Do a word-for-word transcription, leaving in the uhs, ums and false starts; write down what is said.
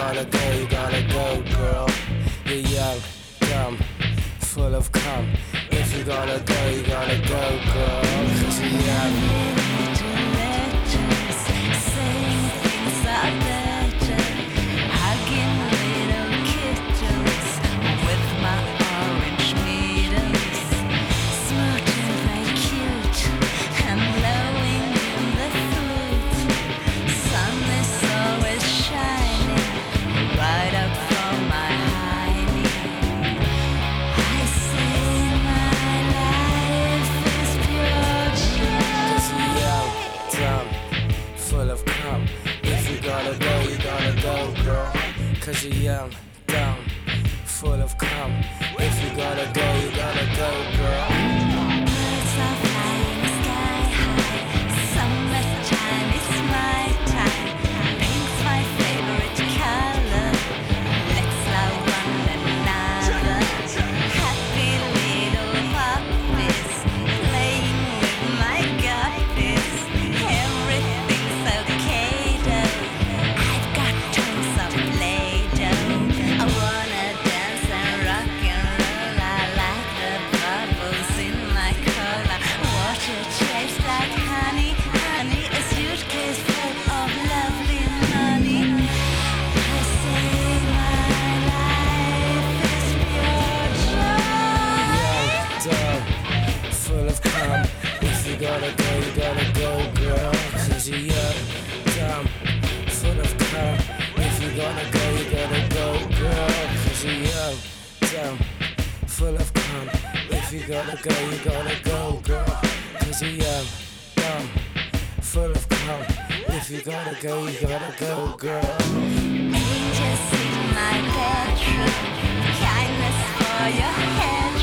gotta go, you gotta go, girl. You're young, dumb, full of cum. If you gotta go, you gotta go, girl. Cause you're young. Full of cum. If you gotta go, you gotta go, girl. Cause you're young, dumb, full of cum. If you gotta go, you gotta go, girl. Birds are flying sky high. Summertime is my time. Pink's my favorite color. Let's love one another. Happy little puppies playing with my guppies. Everything's okay though. I've got tons of Play-Doh. I wanna dance and rock and roll. I like the bubbles in my cola. Water tastes like honey, honey. A suitcase full of lovely money. I say my life is pure joy. Dumb, full of cum. If you gotta go, you gotta go, girl. Cause you're young, dumb, full of cum. If you gotta go, you gotta go, girl. Cause you're young, dumb, full of cum. If you gotta go, you gotta go, girl. Cause you're young, dumb, full of cum. If you gotta go, you gotta go, girl. Angels in my bedroom. Kindness for your head.